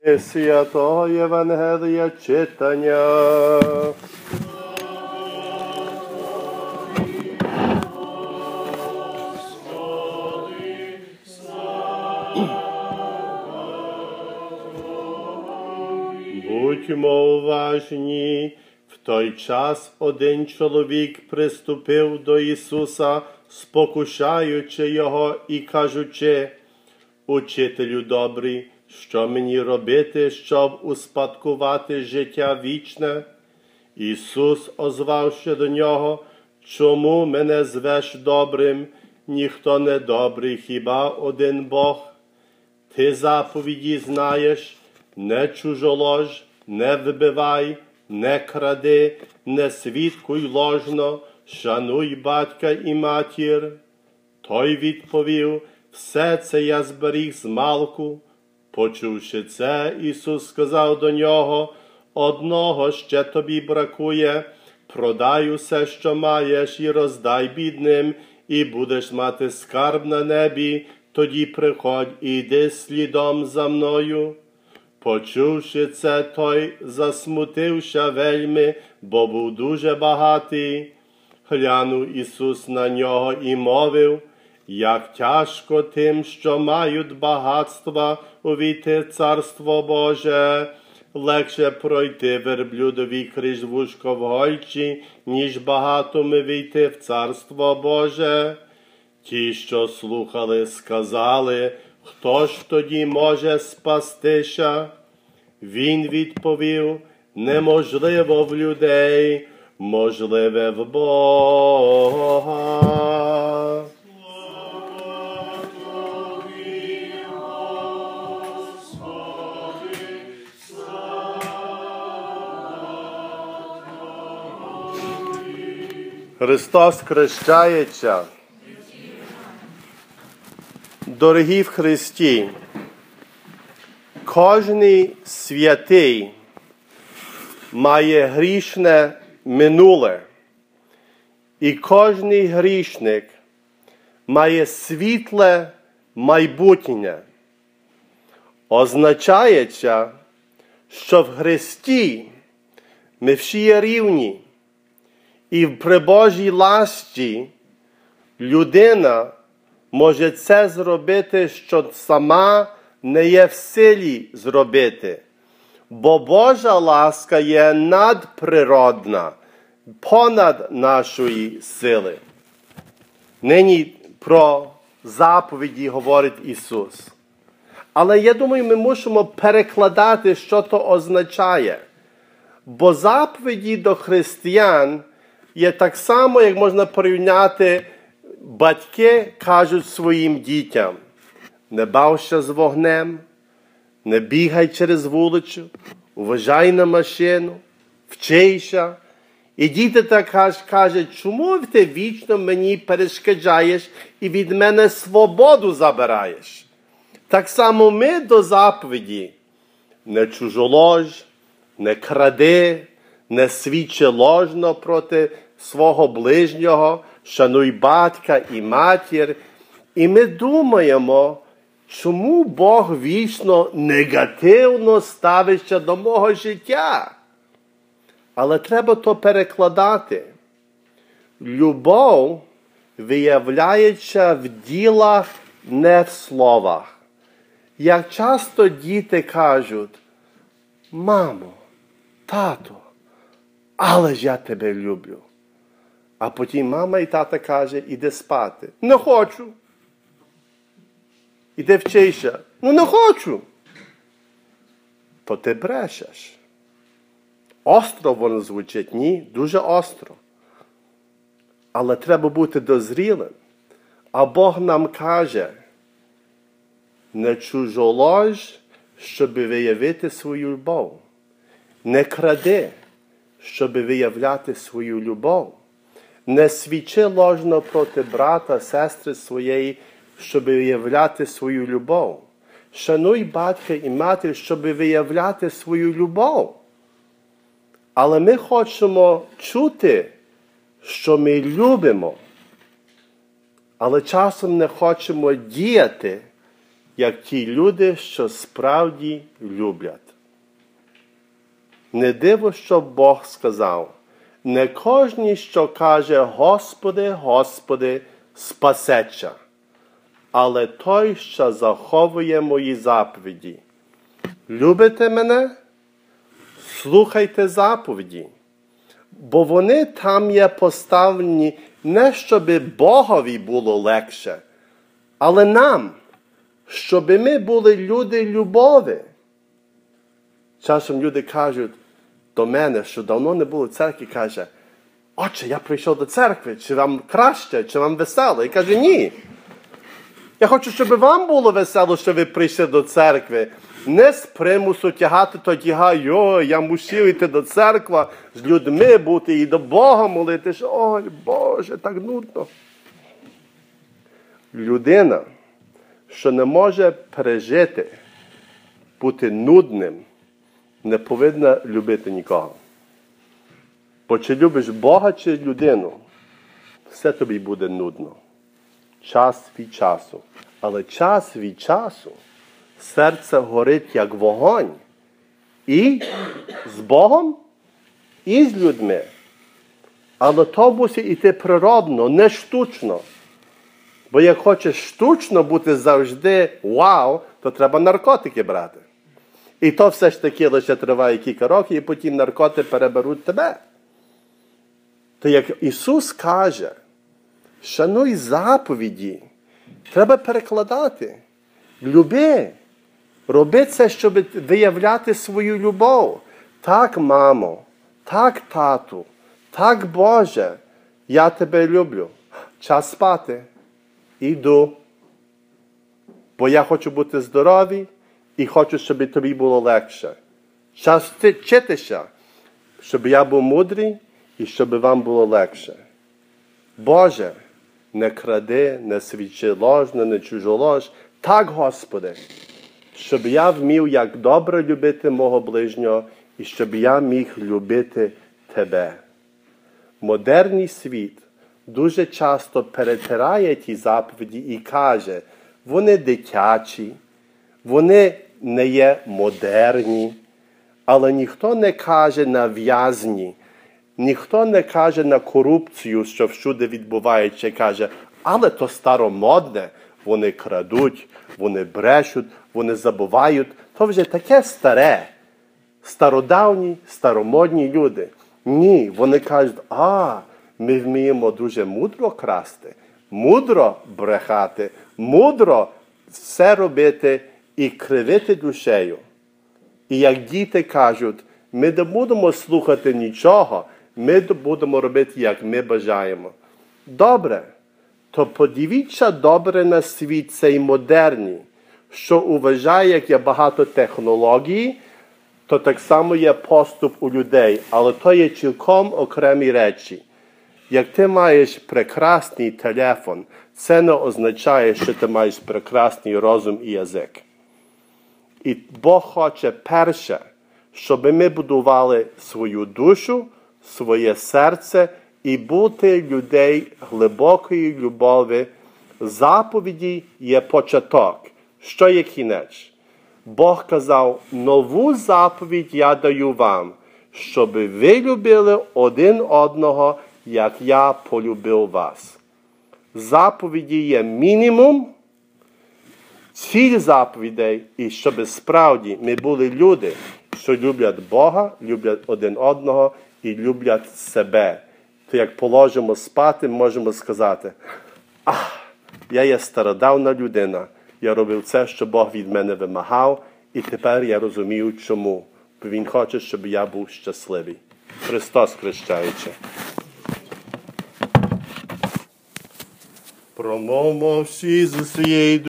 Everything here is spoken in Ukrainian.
Святого Євангелія читання. Будьмо уважні. В той час один чоловік приступив до Ісуса, спокушаючи Його і кажучи: «Учителю добрий, що мені робити, щоб успадкувати життя вічне?» Ісус, озвавши до нього: «Чому мене звеш добрим? Ніхто не добрий, хіба один Бог. Ти заповіді знаєш: не чужолож, не вбивай, не кради, не свідкуй ложно, шануй батька і матір». Той відповів: «Все це я зберіг змалку». Почувши це, Ісус сказав до нього: «Одного ще тобі бракує. Продай усе, що маєш, і роздай бідним, і будеш мати скарб на небі. Тоді приходь і йди слідом за мною». Почувши це, той засмутився вельми, бо був дуже багатий. Глянув Ісус на нього і мовив: «Як тяжко тим, що мають багатства, увійти в Царство Боже. Легше пройти верблюдові крізь вушко в гойчі, ніж багатому війти в Царство Боже». Ті, що слухали, сказали: «Хто ж тоді може спастися?» Він відповів: «Неможливо в людей, можливе в Бога». Христос хрещається. Дорогі в Христі, кожний святий має грішне минуле, і кожний грішник має світле майбутнє. Означається, що в Христі ми всі є рівні, і при Божій ласті людина може це зробити, що сама не є в силі зробити. Бо Божа ласка є надприродна, понад нашої сили. Нині про заповіді говорить Ісус. Але я думаю, ми мусимо перекладати, що то означає. Бо заповіді до християн є так само, як можна порівняти, батьки кажуть своїм дітям: не бався з вогнем, не бігай через вулицю, уважай на машину, вчися. І діти так кажуть: чому ти вічно мені перешкоджаєш і від мене свободу забираєш? Так само ми до заповіді: не чужолож, не кради, не свідчи ложно проти свого ближнього, шануй батька і матір. І ми думаємо, чому Бог вічно негативно ставиться до мого життя? Але треба то перекладати. Любов виявляється в ділах, не в словах. Як часто діти кажуть: «Мамо, тато, але ж я тебе люблю». А потім мама і тата каже: «Іди спати». «Не хочу». «Іди вчися». «Ну, не хочу». То ти брешеш. Остро воно звучить? Ні, дуже остро. Але треба бути дозрілим. А Бог нам каже: не чужолож, щоб виявити свою любов. Не кради, щоб виявляти свою любов. Не свідчи ложно проти брата, сестри своєї, щоб виявляти свою любов. Шануй батька і матір, щоб виявляти свою любов. Але ми хочемо чути, що ми любимо, але часом не хочемо діяти, як ті люди, що справді люблять. Не диво, що Бог сказав: не кожний, що каже «Господи, Господи», спасеться, але той, що заховує мої заповіді. Любите мене? Слухайте заповіді, бо вони там є поставлені не щоб Богові було легше, але нам, щоб ми були люди любові. Часом люди кажуть до мене, що давно не було в церкві, каже: «Отче, я прийшов до церкви, чи вам краще, чи вам весело?» І каже: «Ні. Я хочу, щоб вам було весело, що ви прийшли до церкви. Не з примусу тягати тоді, я мусив йти до церкви, з людьми бути і до Бога молитися. Ой, Боже, так нудно». Людина, що не може пережити, бути нудним, не повинна любити нікого. Бо чи любиш Бога, чи людину, все тобі буде нудно. Час від часу. Але час від часу серце горить, як вогонь. І з Богом, і з людьми. Але то мусить іти природно, не штучно. Бо як хочеш штучно бути завжди вау, то треба наркотики брати. І то все ж таки лише триває кілька років, і потім наркотики переберуть тебе. То як Ісус каже, шануй заповіді, треба перекладати. Люби. Роби це, щоб виявляти свою любов. Так, мамо, так, тату, так, Боже, я тебе люблю. Час спати. Іду. Бо я хочу бути здоровий і хочу, щоб тобі було легше. Час вчитися, щоб я був мудрий і щоб вам було легше. Боже, не кради, не свідчи ложно, не чужолож. Так, Господи, щоб я вмів, як добре любити мого ближнього і щоб я міг любити Тебе. Модерний світ дуже часто перетирає ті заповіді і каже, вони дитячі, вони не є модерні, але ніхто не каже на в'язні, ніхто не каже на корупцію, що всюди відбувається, каже, але то старомодне, вони крадуть, вони брешуть, вони забувають, то вже таке старе, стародавні, старомодні люди. Ні, вони кажуть, ми вміємо дуже мудро красти, мудро брехати, мудро все робити і кривити душею. І як діти кажуть, ми не будемо слухати нічого, ми будемо робити, як ми бажаємо. Добре, то подивіться добре на світ цей модерний, що вважає, як є багато технологій, то так само є поступ у людей, але то є цілком окремі речі. Як ти маєш прекрасний телефон, це не означає, що ти маєш прекрасний розум і язик. І Бог хоче перше, щоб ми будували свою душу, своє серце і бути людей глибокої любові. Заповіді є початок. Що є кінець? Бог казав, нову заповідь я даю вам, щоб ви любили один одного, як я полюбив вас. Заповіді є мінімум, ціль заповідей, і щоб справді ми були люди, що люблять Бога, люблять один одного і люблять себе. То як положимо спати, можемо сказати, я є стародавна людина, я робив це, що Бог від мене вимагав, і тепер я розумію, чому. Бо Він хоче, щоб я був щасливий. Христос хрещаючи. Промовмо всі з усієї